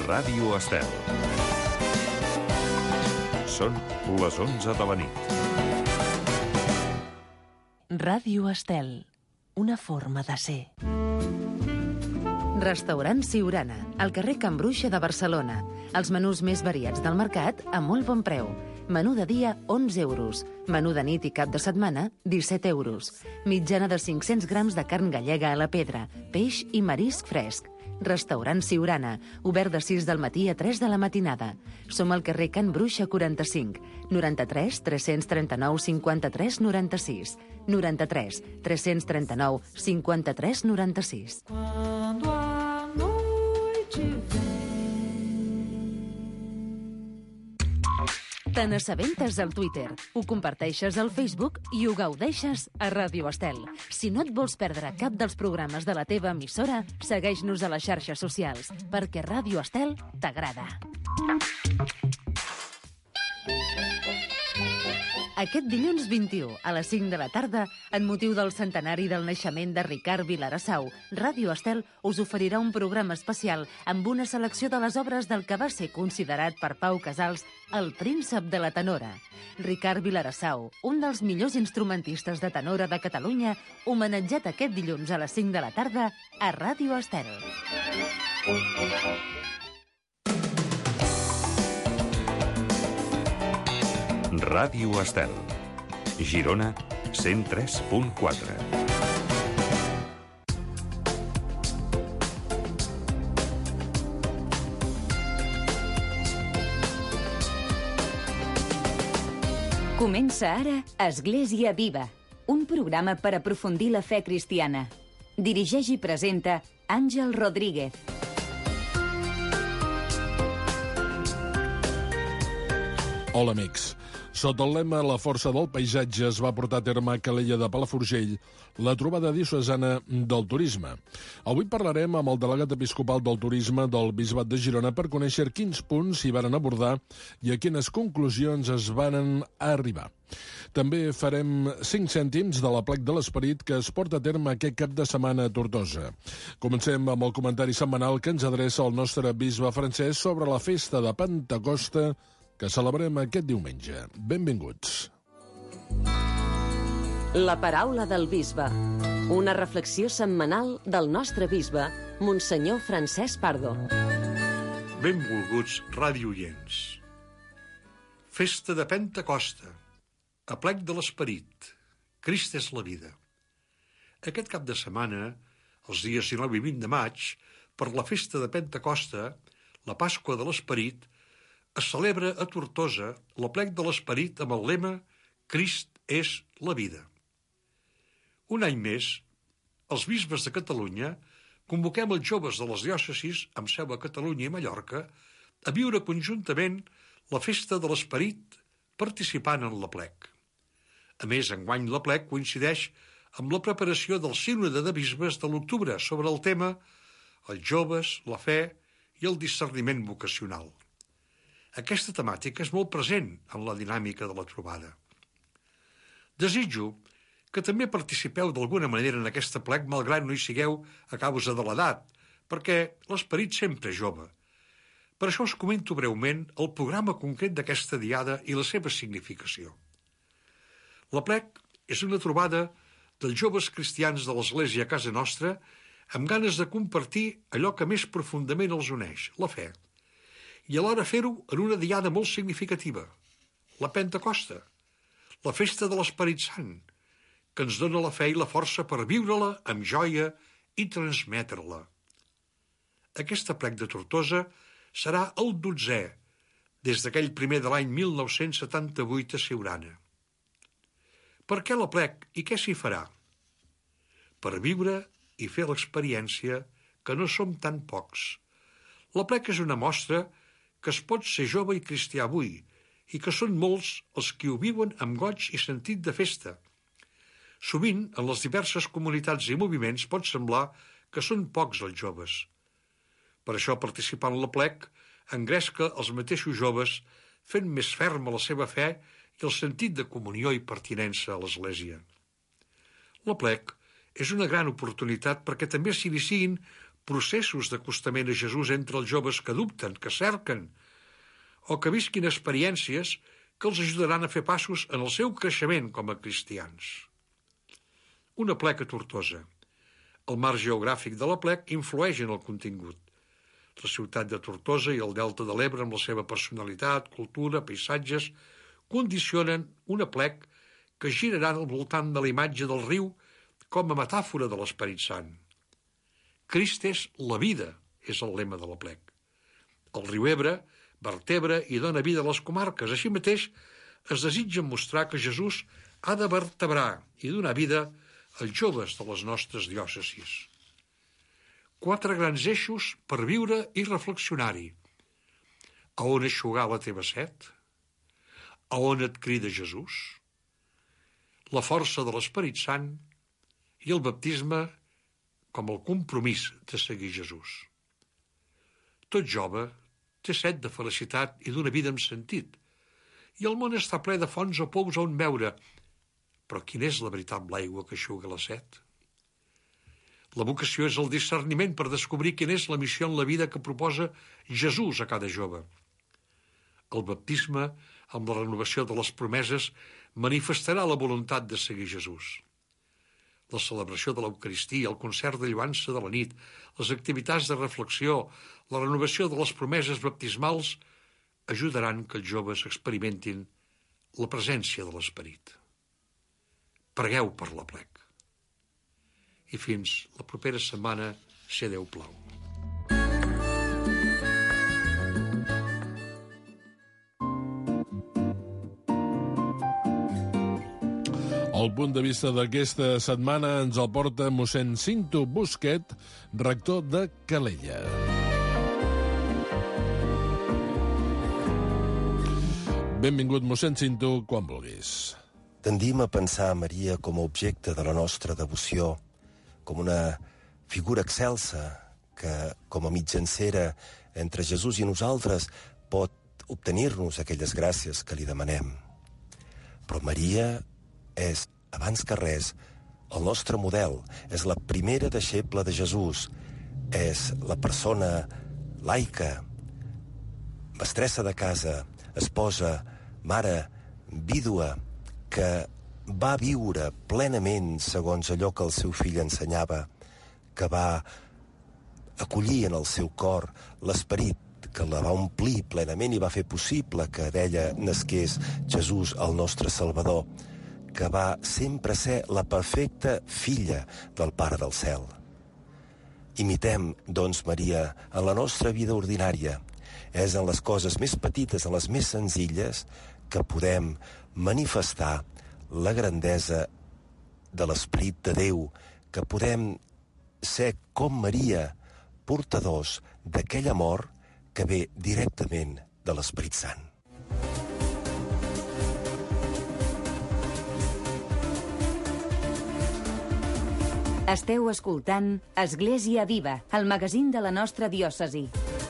Ràdio Estel. Són les 11 de la nit. Ràdio Estel, una forma de ser. Restaurant Siurana, al carrer Can Bruixa de Barcelona. Els menús més variats del mercat a molt bon preu. Menú de dia, 11 euros. Menú de nit i cap de setmana, 17 euros. Mitjana de 500 grams de carn gallega a la pedra, peix i marisc fresc. Restaurant Siurana, obert de 6 del matí a 3 de la matinada. Som al carrer Can Bruixa 45, 93 339 53 96, 93 339 53 96. Quando a noite vem. Te n'assabentes al Twitter, ho comparteixes al Facebook i ho gaudeixes a Ràdio Estel. Si no et vols perdre cap dels programes de la teva emissora, segueix-nos a les xarxes socials, perquè Ràdio Estel t'agrada. Aquest dilluns 21, a les 5 de la tarda, en motiu del centenari del naixement de Ricard Vilarasau, Ràdio Estel us oferirà un programa especial amb una selecció de les obres del que va ser considerat per Pau Casals el príncep de la tenora. Ricard Vilarasau, un dels millors instrumentistes de tenora de Catalunya, homenatjat aquest dilluns a les 5 de la tarda a Ràdio Estel. Ràdio Estel. Girona, 103.4. Comença ara Església Viva, un programa per aprofundir la fe cristiana. Dirigeix i presenta Àngel Rodríguez. Hola, amics. Sota el lema La força del paisatge es va portar a terme a Calella de Palafrugell la trobada diocesana del turisme. Avui parlarem amb el delegat episcopal del turisme del Bisbat de Girona per conèixer quins punts s'hi varen abordar i a quines conclusions es varen arribar. També farem 5 cèntims de l'Aplec de l'Esperit que es porta a terme aquest cap de setmana a Tortosa. Comencem amb el comentari setmanal que ens adreça el nostre bisbe francès sobre la festa de Pentecosta que celebrem aquest diumenge. Benvinguts. La paraula del bisbe. Una reflexió setmanal del nostre bisbe, Monsenyor Francesc Pardo. Benvolguts radiooients. Festa de Pentecosta. Aplec de l'Esperit. Crist és la vida. Aquest cap de setmana, els dies 19 i 20 de maig, per la festa de Pentecosta, la Pasqua de l'Esperit, es celebra a Tortosa l'Aplec de l'Esperit amb el lema Crist és la vida. Un any més, els bisbes de Catalunya convoquem els joves de les diòcesis amb seu a Catalunya i Mallorca a viure conjuntament la festa de l'Esperit participant en l'Aplec. A més, enguany l'Aplec coincideix amb la preparació del Sínode de Bisbes de l'octubre sobre el tema els joves, la fe i el discerniment vocacional. Aquesta temàtica és molt present en la dinàmica de la trobada. Desitjo que també participeu d'alguna manera en aquest aplec, malgrat no hi sigueu a causa de l'edat, perquè l'esperit sempre és jove. Per això us comento breument el programa concret d'aquesta diada i la seva significació. L'aplec és una trobada dels joves cristians de l'Església a casa nostra amb ganes de compartir allò que més profundament els uneix, la fe, i alhora fer-ho en una diada molt significativa, la Pentecosta, la festa de l'Esperit Sant, que ens dona la fe i la força per viure-la amb joia i transmetre-la. Aquest aplec de Tortosa serà el 12è, des d'aquell primer de l'any 1978 a Siurana. Per què l'aplec i què s'hi farà? Per viure i fer l'experiència que no som tan pocs. L'aplec és una mostra que es pot ser jove i cristià avui i que són molts els qui ho viuen amb goig i sentit de festa. Sovint, en les diverses comunitats i moviments pot semblar que són pocs els joves. Per això, participar en l'aplec engresca els mateixos joves fent més ferma la seva fe i el sentit de comunió i pertinença a l'Església. L'aplec és una gran oportunitat perquè també s'iniciïn processos d'acostament a Jesús entre els joves que dubten, que cerquen, o que visquin experiències que els ajudaran a fer passos en el seu creixement com a cristians. Una plec a Tortosa. El marc geogràfic de la plec influeix en el contingut. La ciutat de Tortosa i el Delta de l'Ebre, amb la seva personalitat, cultura, paisatges, condicionen una plec que giraran al voltant de la imatge del riu com a metàfora de l'Esperit Sant. Crist és la vida, és el lema de la plec. El riu Ebre vertebra i dona vida a les comarques. Així mateix, es desitja mostrar que Jesús ha de vertebrar i donar vida als joves de les nostres diòcesis. 4 grans eixos per viure i reflexionar-hi. A on eixugar la teva set? A on et crida Jesús? La força de l'Esperit Sant i el baptisme com el compromís de seguir Jesús. Tot jove té set de felicitat i d'una vida amb sentit, i el món està ple de fonts o pous on beure. Però quina és la veritable aigua que eixuga la set? La vocació és el discerniment per descobrir quina és la missió en la vida que proposa Jesús a cada jove. El baptisme, amb la renovació de les promeses, manifestarà la voluntat de seguir Jesús. La celebració de l'Eucaristia, el concert de lloança de la nit, les activitats de reflexió, la renovació de les promeses baptismals ajudaran que els joves experimentin la presència de l'Esperit. Pregueu per la plec. I fins la propera setmana, si Déu plau. El punt de vista d'aquesta setmana ens el porta mossèn Cinto Busquet, rector de Calella. Benvingut, mossèn Cinto, quan vulguis. Tendim a pensar Maria com a objecte de la nostra devoció, com una figura excelsa que, com a mitjancera entre Jesús i nosaltres, pot obtenir-nos aquelles gràcies que li demanem. Però Maria és, abans que res, el nostre model. És la primera deixeble de Jesús. És la persona laica, mestressa de casa, esposa, mare, vídua, que va viure plenament segons allò que el seu fill ensenyava, que va acollir en el seu cor l'esperit que la va omplir plenament i va fer possible que d'ella nasqués Jesús, el nostre Salvador, que va sempre ser la perfecta filla del Pare del Cel. Imitem, doncs, Maria, en la nostra vida ordinària. És en les coses més petites, en les més senzilles, que podem manifestar la grandesa de l'Esperit de Déu, que podem ser com Maria, portadors d'aquell amor que ve directament de l'Esperit Sant. Esteu escoltant Església Viva, el magazín de la nostra diòcesi.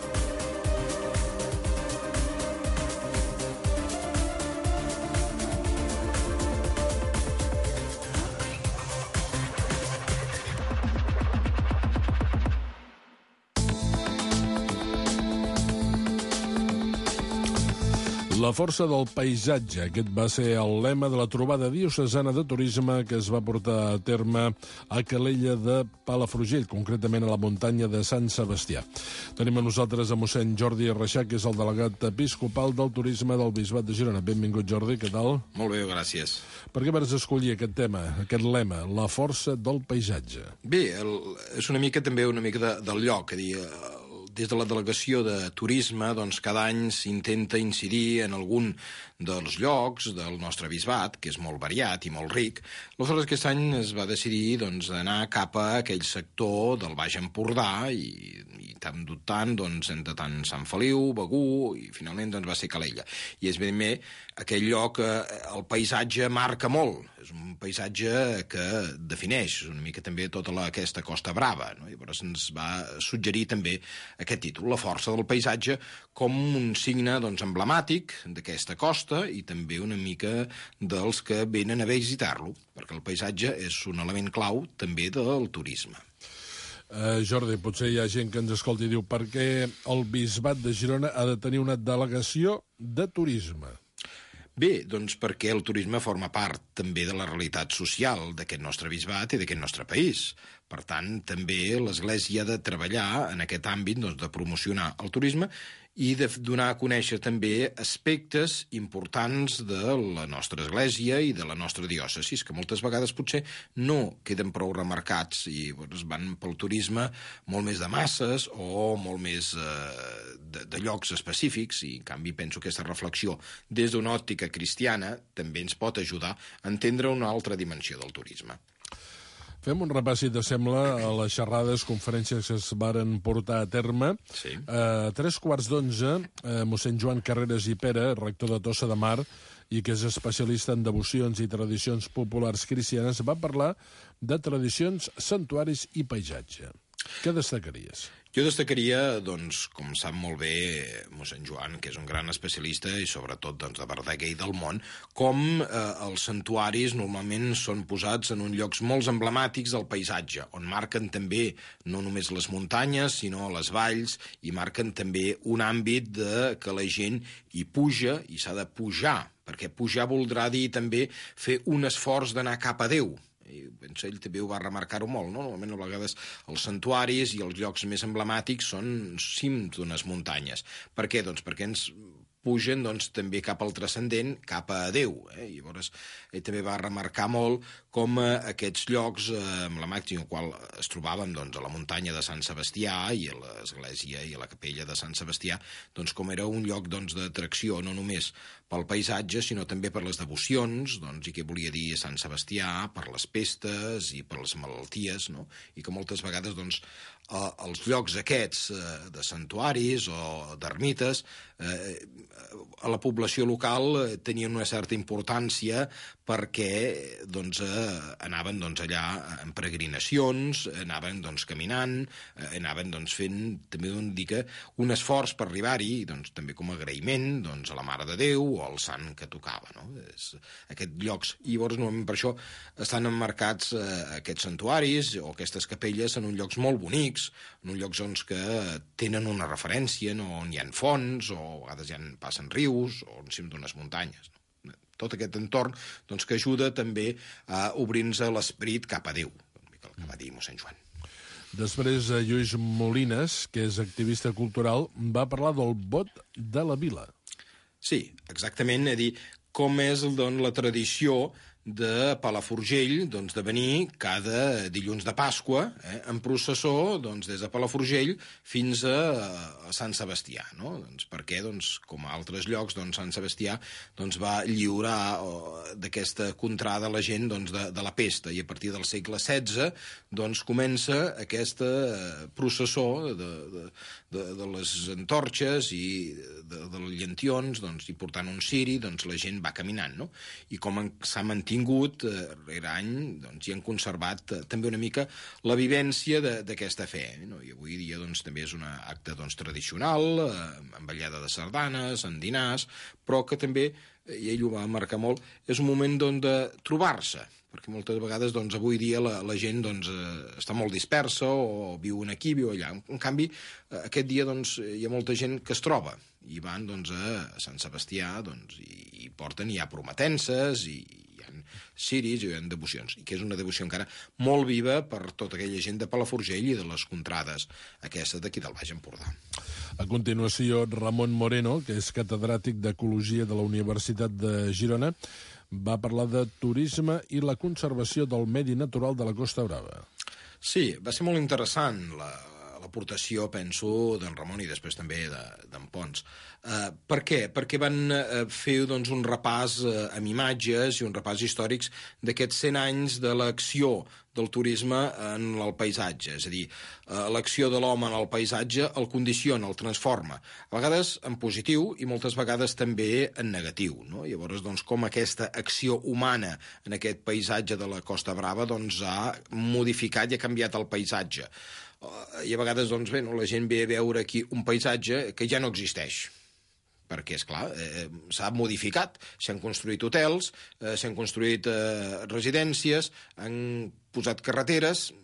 La força del paisatge, aquest va ser el lema de la trobada diocesana de turisme que es va portar a terme a Calella de Palafrugell, concretament a la muntanya de Sant Sebastià. Tenim a nosaltres a mossèn Jordi Reixac, que és el delegat episcopal del turisme del Bisbat de Girona. Benvingut, Jordi, què tal? Molt bé, gràcies. Per què vas escollir aquest tema, aquest lema, la força del paisatge? Bé, és una mica també del lloc, és a dir, des de la delegació de turisme, doncs cada any s'intenta incidir en algun dels llocs del nostre bisbat, que és molt variat i molt ric. Aleshores, aquest any es va decidir doncs, anar cap a aquell sector del Baix Empordà i tant dubtant doncs, entre tant Sant Feliu, Begur i finalment doncs, va ser Calella. I és ben bé aquell lloc, el paisatge marca molt. És un paisatge que defineix una mica també tota aquesta Costa Brava, no? I llavors ens va suggerir també aquest títol, la força del paisatge, com un signe doncs, emblemàtic d'aquesta costa i també una mica dels que venen a visitar-lo, perquè el paisatge és un element clau també del turisme. Jordi, potser hi ha gent que ens escolti i diu per què el Bisbat de Girona ha de tenir una delegació de turisme? Bé, doncs perquè el turisme forma part també de la realitat social d'aquest nostre bisbat i d'aquest nostre país. Per tant, també l'Església ha de treballar en aquest àmbit de promocionar el turisme i de donar a conèixer també aspectes importants de la nostra església i de la nostra diòcesis, que moltes vegades potser no queden prou remarcats i van pel turisme molt més de masses o molt més de llocs específics, i en canvi penso que aquesta reflexió des d'una òptica cristiana també ens pot ajudar a entendre una altra dimensió del turisme. Fem un repàs, si t'assembla, a les xerrades, conferències que es varen portar a terme. Sí. A 3:15, mossèn Joan Carreras i Pera, rector de Tossa de Mar, i que és especialista en devocions i tradicions populars cristianes, va parlar de tradicions, santuaris i paisatge. Què destacaries? Jo destacaria, doncs, com sap molt bé mossèn Joan, que és un gran especialista i sobretot de Verdaguer i del món, com els santuaris normalment són posats en uns llocs molt emblemàtics del paisatge, on marquen també no només les muntanyes, sinó les valls, i marquen també un àmbit que la gent hi puja i s'ha de pujar, perquè pujar voldrà dir també fer un esforç d'anar cap a Déu. I penso, ell també ho va remarcar-ho molt, no? Normalment a vegades els santuaris i els llocs més emblemàtics són cims d'unes muntanyes. Per què? Doncs perquè ens pugen també cap al transcendent, cap a Déu. Llavors, ell també va remarcar molt com aquests llocs emblemàtics en el qual es trobaven a la muntanya de Sant Sebastià i a l'església i a la capella de Sant Sebastià, com era un lloc d'atracció no només pel paisatge, sinó també per les devocions, i què volia dir Sant Sebastià, per les pestes i per les malalties, no? I que moltes vegades els llocs aquests de santuaris o d'ermites a la població local tenien una certa importància perquè anaven allà en peregrinacions, anaven caminant, anaven fent també un esforç per arribar-hi, també com a agraïment a la Mare de Déu o al sant que tocava, no? Aquests llocs. I llavors normalment per això estan emmarcats aquests santuaris o aquestes capelles en uns llocs molt bonics, en uns llocs que tenen una referència, on hi ha fonts o a vegades passen rius o en cim d'unes muntanyes, no? Tot aquest entorn que ajuda també a obrir-nos l'esperit cap a Déu, el que va dir mossèn Joan. Després, Lluís Molines, que és activista cultural, va parlar del vot de la vila. Sí, exactament, com és la tradició de Palafrugell de venir cada dilluns de Pasqua en processó des de Palafrugell fins a Sant Sebastià, no? Perquè, com a altres llocs, Sant Sebastià va lliurar d'aquesta contrada la gent de la pesta, i a partir del segle XVI comença aquesta processó de les antorxes i dels llentions, i portant un ciri, la gent va caminant, no? I com s'ha mantingut rere any, i han conservat també una mica la vivència d'aquesta fe, no? I avui dia també és un acte tradicional, amb ballada de sardanes, en dinars, però que també, i ell ho va marcar molt, és un moment de trobar-se, perquè moltes vegades avui dia la gent està molt dispersa o viuen aquí, viu allà. En canvi, aquest dia hi ha molta gent que es troba i van a Sant Sebastià i porten, hi ha prometences i hi ha ciris i hi ha devocions, i que és una devoció encara molt viva per tota aquella gent de Palafrugell i de les contrades aquestes d'aquí del Baix Empordà. A continuació, Ramon Moreno, que és catedràtic d'Ecologia de la Universitat de Girona, va parlar de turisme i la conservació del medi natural de la Costa Brava. Sí, va ser molt interessant l'aportació, penso, d'en Ramon i després també d'en Pons. Per què? Perquè van fer un repàs amb imatges i un repàs històrics d'aquests 100 anys de l'acció del turisme en el paisatge. És a dir, l'acció de l'home en el paisatge el condiciona, el transforma. A vegades en positiu i moltes vegades també en negatiu, no? Llavors, com aquesta acció humana en aquest paisatge de la Costa Brava ha modificat i ha canviat el paisatge. I a vegades, la gent ve a veure aquí un paisatge que ja no existeix, perquè, esclar, s'ha modificat, s'han construït hotels, s'han construït residències, han posat carreteres,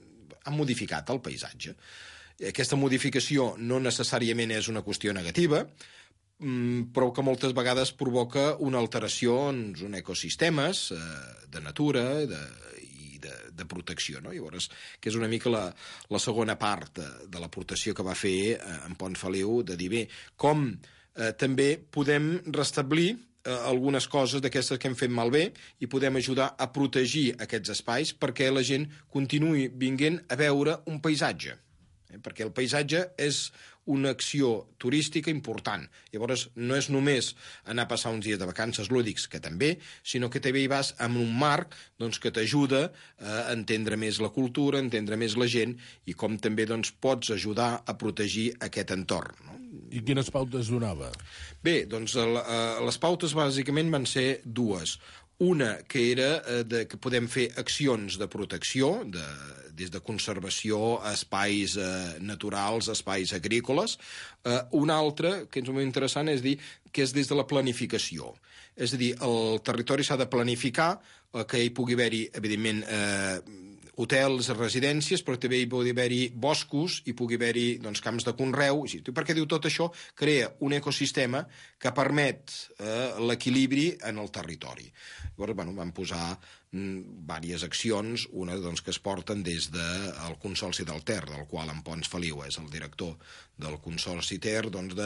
han modificat el paisatge. Aquesta modificació no necessàriament és una qüestió negativa, però que moltes vegades provoca una alteració en ecosistemes de natura i de protecció, no? Llavors, que és una mica la segona part de l'aportació que va fer en Pons Feliu, de dir, bé, com també podem restablir algunes coses d'aquestes que hem fet malbé i podem ajudar a protegir aquests espais perquè la gent continuï vinguent a veure un paisatge. Perquè el paisatge és una acció turística important. Llavors, no és només anar a passar uns dies de vacances lúdics, que també, sinó que també hi vas amb un marc que t'ajuda a entendre més la cultura, a entendre més la gent, i com també pots ajudar a protegir aquest entorn. No? I quines pautes donava? Bé, les pautes bàsicament van ser dues. Una, que era que podem fer accions de protecció, des de conservació a espais naturals, espais agrícoles. Una altra, que és molt interessant, és dir que és des de la planificació. És a dir, el territori s'ha de planificar, que hi pugui haver-hi, evidentment, hotels, residències, però també hi pugui haver-hi boscos, hi pugui haver-hi camps de conreu. Per què diu tot això? Crea un ecosistema que permet l'equilibri en el territori. Llavors, vam posar diverses accions, una que es porten des del Consorci del Ter, del qual en Pons Feliu és el director del Consorci Ter,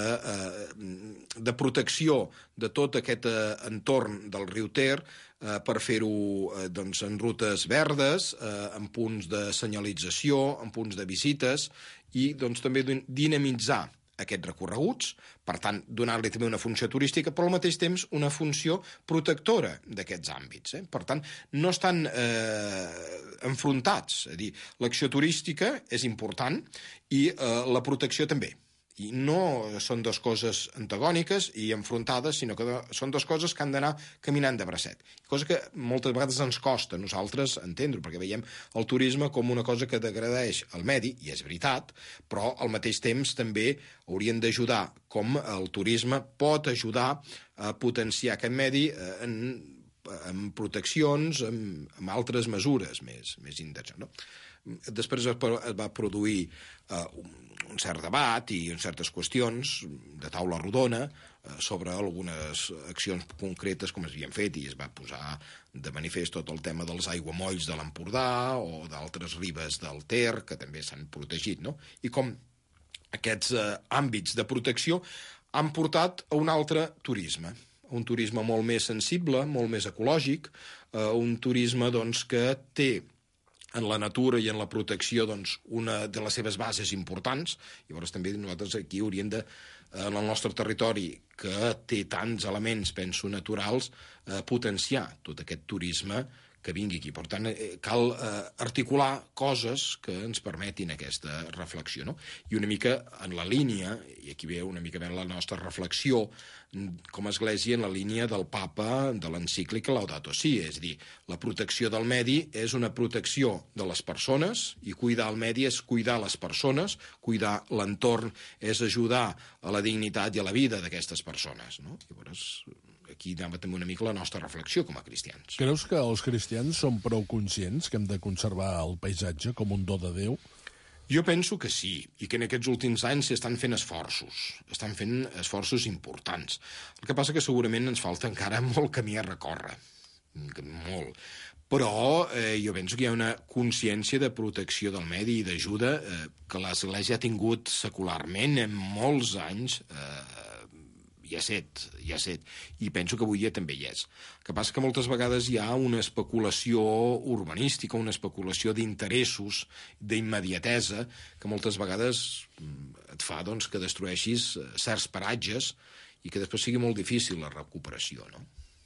de protecció de tot aquest entorn del riu Ter, per fer-ho en rutes verdes, en punts de senyalització, en punts de visites, i també dinamitzar aquests recorreguts, per tant, donar-li també una funció turística, però al mateix temps una funció protectora d'aquests àmbits. Per tant, no estan enfrontats. És a dir, l'acció turística és important i la protecció també. I no són dues coses antagòniques i enfrontades, sinó que són dues coses que han d'anar caminant de bracet. Cosa que moltes vegades ens costa a nosaltres entendre, perquè veiem el turisme com una cosa que degradeix el medi, i és veritat, però al mateix temps també haurien d'ajudar com el turisme pot ajudar a potenciar aquest medi amb proteccions, amb altres mesures més intenses, no? Després es va produir un cert debat i certes qüestions de taula rodona sobre algunes accions concretes com es havien fet, i es va posar de manifest tot el tema dels aiguamolls de l'Empordà o d'altres ribes del Ter, que també s'han protegit, no? I com aquests àmbits de protecció han portat a un altre turisme, un turisme molt més sensible, molt més ecològic, un turisme que té en la natura i en la protecció una de les seves bases importants. Llavors també nosaltres aquí hauríem de, en el nostre territori, que té tants elements, penso, naturals, potenciar tot aquest turisme que vingui aquí. Per tant, cal articular coses que ens permetin aquesta reflexió, no? I una mica en la línia, i aquí ve una mica la nostra reflexió com a Església, en la línia del papa de l'encíclica Laudato Si, és a dir, la protecció del medi és una protecció de les persones, i cuidar el medi és cuidar les persones, cuidar l'entorn és ajudar a la dignitat i a la vida d'aquestes persones, no? Llavors, aquí anava també una mica la nostra reflexió com a cristians. Creus que els cristians són prou conscients que hem de conservar el paisatge com un do de Déu? Jo penso que sí, i que en aquests últims anys s'estan fent esforços importants. El que passa que segurament ens falta encara molt camí a recórrer, molt. Però jo penso que hi ha una consciència de protecció del medi i d'ajuda que l'Església ha tingut secularment en molts anys, hi ha set, i penso que avui dia també hi és. El que passa que moltes vegades hi ha una especulació urbanística, una especulació d'interessos, d'immediatesa, que moltes vegades et fa que destrueixis certs paratges i que després sigui molt difícil la recuperació, no?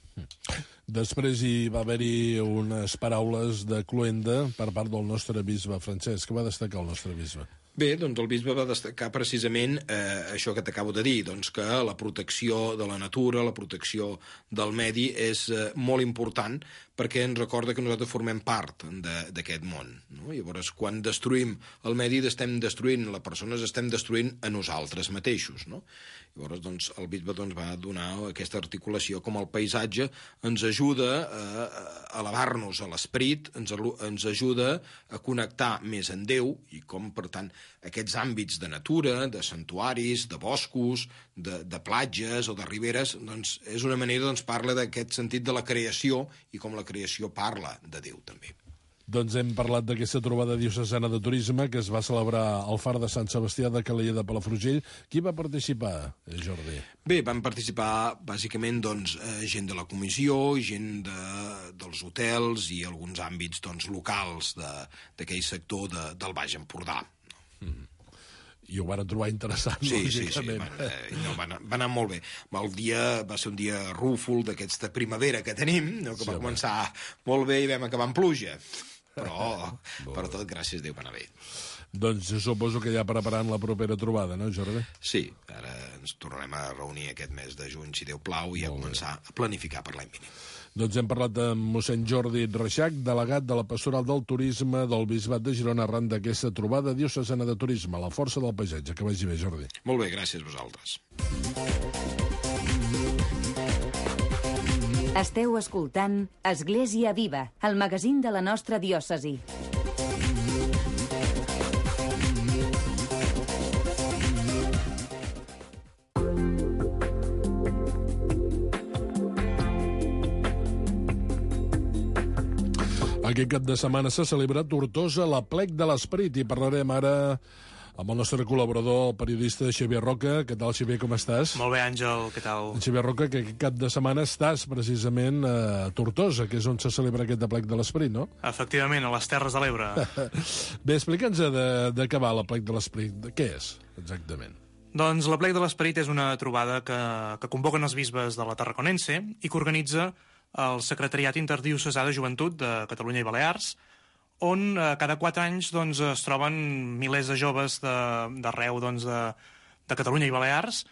Després hi va haver-hi unes paraules de cloenda per part del nostre bisbe Francesc. Què va destacar el nostre bisbe? Bé, el bisbe va destacar precisament això que t'acabo de dir, que la protecció de la natura, la protecció del medi és molt important perquè ens recorda que nosaltres formem part d'aquest món, no? Llavors, quan destruïm el medi, estem destruint les persones, estem destruint a nosaltres mateixos, no? Llavors, doncs, el bisbe va donar aquesta articulació com el paisatge ens ajuda a elevar-nos a l'esperit, ens ajuda a connectar més en Déu i com, per tant, aquests àmbits de natura, de santuaris, de boscos, de platges o de riberes, doncs és una manera, parla d'aquest sentit de la creació i com la creació parla de Déu també. Doncs hem parlat d'aquesta trobada diocesana de turisme que es va celebrar al Far de Sant Sebastià de Calella de Palafrugell. Qui va participar, Jordi? Bé, van participar bàsicament gent de la comissió, gent dels hotels i alguns àmbits locals d'aquell sector del Baix Empordà. I ho van trobar interessant, lògicament. Sí, va anar molt bé. Va ser un dia rúfol d'aquests de primavera que tenim, que va començar molt bé i vam acabar amb pluja. Però, per tot, gràcies a Déu, va anar bé. Doncs suposo que ja preparant la propera trobada, no, Jordi? Sí, ara ens tornarem a reunir aquest mes de juny, si Déu plau, i a començar a planificar per l'any vinent. Doncs hem parlat amb mossèn Jordi Reixac, delegat de la Pastoral del Turisme del Bisbat de Girona, arran d'aquesta trobada diocesana de turisme, la força del paisatge. Que vagi bé, Jordi. Molt bé, gràcies a vosaltres. Esteu escoltant Església Viva, el magazín de la nostra diòcesi. Aquest cap de setmana s'ha celebrat a Tortosa l'Aplec de l'Esperit i parlarem ara amb el nostre col·laborador, periodista Xavier Roca. Què tal, Xavier, com estàs? Molt bé, Àngel, què tal? Xavier Roca, que aquest cap de setmana estàs precisament a Tortosa, que és on se celebra aquest Aplec de l'Esperit, no? Efectivament, a les Terres de l'Ebre. Bé, explica'ns de què va l'Aplec de l'Esperit. Què és, exactament? Doncs l'Aplec de l'Esperit és una trobada que convoquen els bisbes de la Tarraconense i que organitza el Secretariat Interdiocesà de Joventut de Catalunya i Balears, on cada 4 anys es troben milers de joves d'arreu de Catalunya i Balears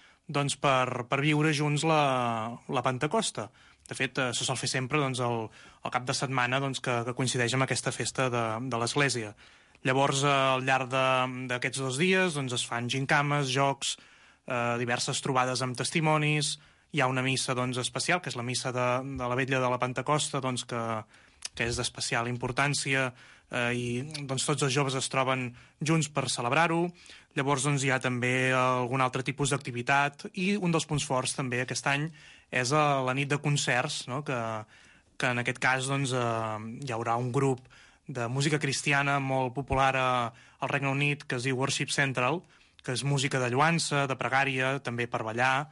per viure junts la Pentecosta. De fet, se sol fer sempre el cap de setmana que coincideix amb aquesta festa de l'Església. Llavors, al llarg d'aquests 2 dies es fan gincames, jocs, diverses trobades amb testimonis. Hi ha una missa especial, que és la missa de la vetlla de la Pentecosta, que és d'especial importància, i tots els joves es troben junts per celebrar-ho. Llavors hi ha també algun altre tipus d'activitat, i un dels punts forts també aquest any és la nit de concerts, no? que en aquest cas hi haurà un grup de música cristiana molt popular al Regne Unit que es diu Worship Central, que és música de lloança, de pregària, també per ballar,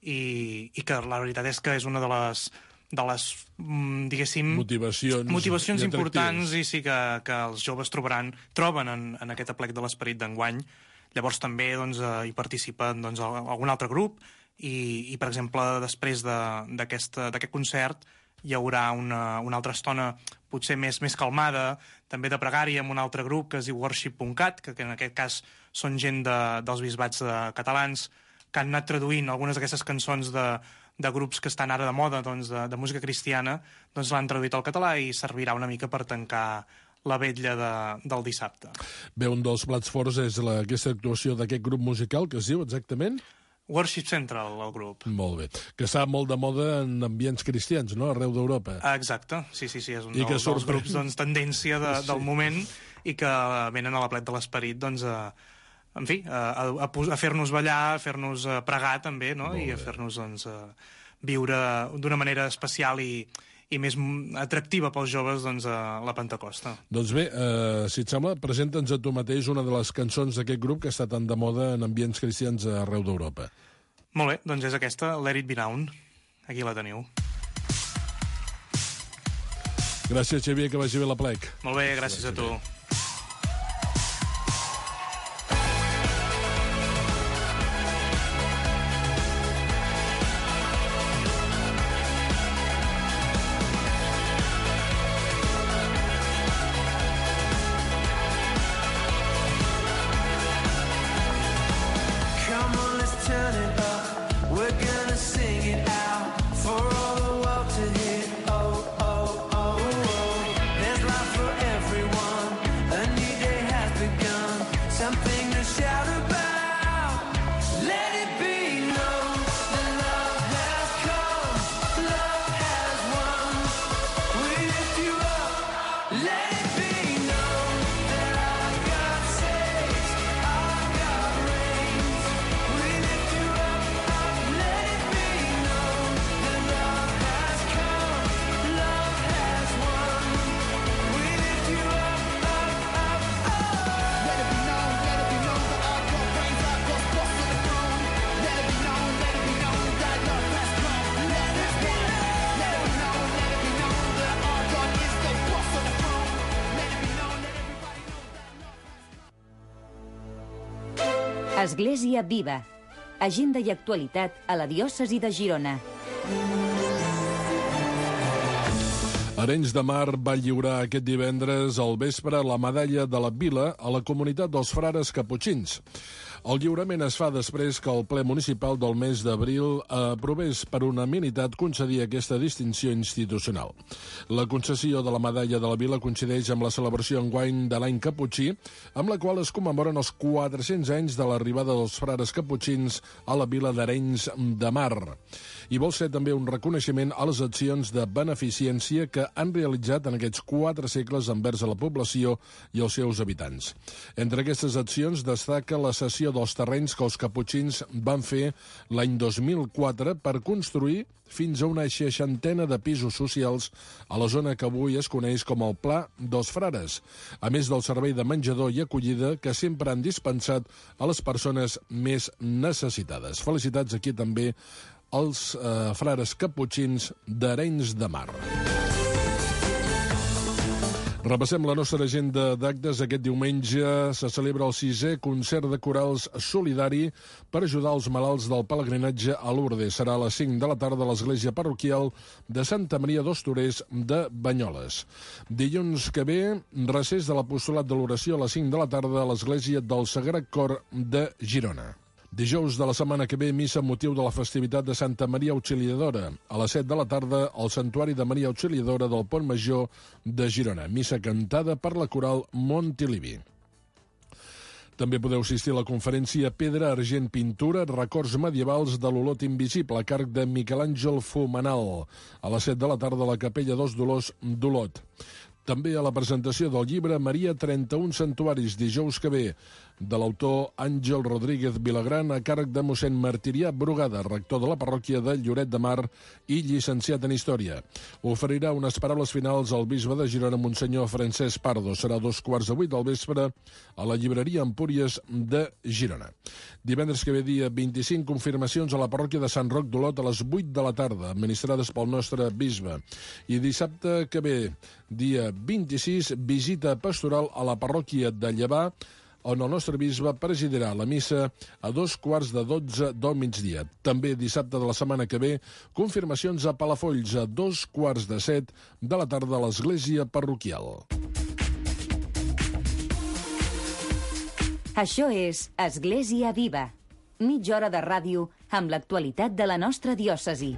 i que la veritat és que és una de les diguéssim, motivacions importants, i sí que els joves troben en aquest Aplec de l'Esperit d'enguany. Llavors també hi participen algun altre grup, i per exemple, després d'aquest concert hi haurà una altra estona potser més calmada, també de pregària, amb un altre grup que es diu Worship.cat, que en aquest cas són gent dels bisbats catalans, que han anat traduint algunes d'aquestes cançons de grups que estan ara de moda, de música cristiana, l'han traduït al català i servirà una mica per tancar la vetlla del dissabte. Bé, un dels plats forts és aquesta actuació d'aquest grup musical, que es diu exactament? Worship Central, el grup. Molt bé. Que està molt de moda en ambients cristians, no?, arreu d'Europa. Exacte, sí, és un dels grups tendència del moment, i que venen a l'Aplec de l'Esperit en fi, a fer-nos ballar, a fer-nos pregar també, no? I a fer-nos viure d'una manera especial i més atractiva pels joves la Pentecosta. Doncs bé, si et sembla, presenta'ns a tu mateix una de les cançons d'aquest grup que està tan de moda en ambients cristians arreu d'Europa. Molt bé, doncs és aquesta, Let It Be Known. Aquí la teniu. Gràcies, Xavier, que vagi bé l'Aplec. Molt bé, gràcies a tu. We're gonna sing it out for all the world to hear. Oh, oh, oh. shout about. Let it be known that love has come, love has won. We lift you up. Let it be known that our God saves, our God reigns. We lift you up. Let it be known that love has come, love has won. We lift you up, up, up, up. Let it be known that our God reigns, our God's boss on the throne. Let it be known that love has come, love has won. Let it be known that our God is the boss on the throne. Let it be known, let everybody know that love has Església Viva. Agenda i actualitat a la diòcesi de Girona. Arenys de Mar va lliurar aquest divendres al vespre la medalla de la Vila a la comunitat dels frares caputxins. El lliurament es fa després que el ple municipal del mes d'abril aprovés per unanimitat concedir aquesta distinció institucional. La concessió de la medalla de la Vila coincideix amb la celebració enguany de l'any caputxí, amb la qual es commemoren els 400 anys de l'arribada dels frares caputxins a la vila d'Arenys de Mar. I vol ser també un reconeixement a les accions de beneficència que han realitzat en aquests 4 segles envers a la població i els seus habitants. Entre aquestes accions destaca la cessió dels terrenys que els caputxins van fer l'any 2004 per construir fins a una 60 de pisos socials a la zona que avui es coneix com el Pla dels Frares, a més del servei de menjador i acollida que sempre han dispensat a les persones més necessitades. Felicitats aquí també als frares caputxins d'Arenys de Mar. Repassem la nostra agenda d'actes. Aquest diumenge se celebra el 6è concert de corals solidari per ajudar els malalts del pelegrinatge a Lourdes. Serà a les 5 de la tarda a l'església parroquial de Santa Maria dels Torers de Banyoles. Dilluns que ve, recés de l'apostolat de l'oració a les 5 de la tarda a l'església del Sagrat Cor de Girona. Dijous de la setmana que ve, missa amb motiu de la festivitat de Santa Maria Auxiliadora. A les 7 de la tarda, al Santuari de Maria Auxiliadora del Pont Major de Girona. Missa cantada per la coral Montilivi. També podeu assistir a la conferència Pedra, Argent, Pintura, records medievals de l'Olot Invisible, a càrrec de Miquel Àngel Fumanal, a les 7 de la tarda a la Capella dels Dolors d'Olot. També a la presentació del llibre Maria 31 Santuaris, dijous que ve, de l'autor Àngel Rodríguez Vilagran, a càrrec de mossèn Martirià Brugada, rector de la parròquia de Lloret de Mar i llicenciat en Història. Oferirà unes paraules finals al bisbe de Girona, monsenyor Francesc Pardo. Serà a 2:15 del vespre a la llibreria Empúries de Girona. Divendres que ve, dia 25, confirmacions a la parròquia de Sant Roc d'Olot a les 8 de la tarda, administrades pel nostre bisbe. I dissabte que ve, dia 26, visita pastoral a la parròquia de Llevà, on el nostre bisbe presidirà la missa a 11:15 del migdia. També dissabte de la setmana que ve, confirmacions a Palafolls a 6:15 de la tarda a l'església parroquial. Això és Església Viva. Mitja hora de ràdio amb l'actualitat de la nostra diòcesi.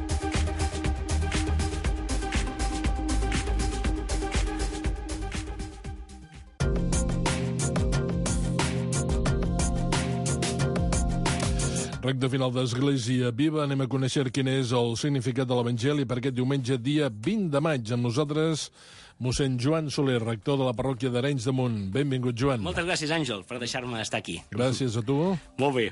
Recte final d'Església Viva. Anem a conèixer quin és el significat de l'Evangeli per aquest diumenge, dia 20 de maig. Amb nosaltres, mossèn Joan Soler, rector de la parròquia d'Arenys de Munt. Benvingut, Joan. Moltes gràcies, Àngel, per deixar-me estar aquí. Gràcies a tu. Molt bé.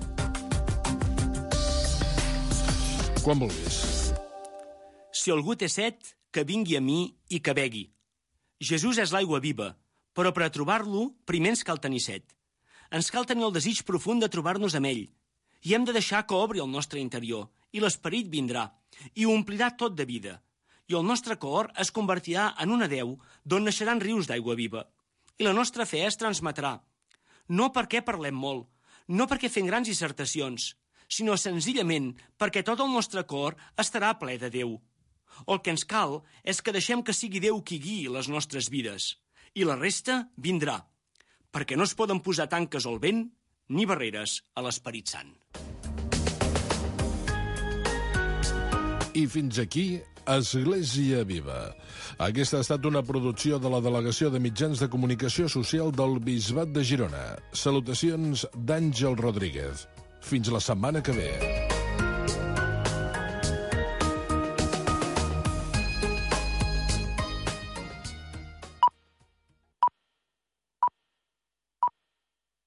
Quan vulguis. Si algú té set, que vingui a mi i que begui. Jesús és l'aigua viva, però per a trobar-lo, primer ens cal tenir set. Ens cal tenir el desig profund de trobar-nos amb ell. I hem de deixar que obri el nostre interior, i l'esperit vindrà, i ho omplirà tot de vida. I el nostre cor es convertirà en una deu d'on naixeran rius d'aigua viva. I la nostra fe es transmetrà. No perquè parlem molt, no perquè fem grans dissertacions, sinó senzillament perquè tot el nostre cor estarà ple de Déu. El que ens cal és que deixem que sigui Déu qui guiï les nostres vides, i la resta vindrà, perquè no es poden posar tanques al vent ni barreres a l'Esperit Sant. I fins aquí, Església Viva. Aquesta ha estat una producció de la Delegació de Mitjans de Comunicació Social del Bisbat de Girona. Salutacions d'Àngel Rodríguez. Fins la setmana que ve.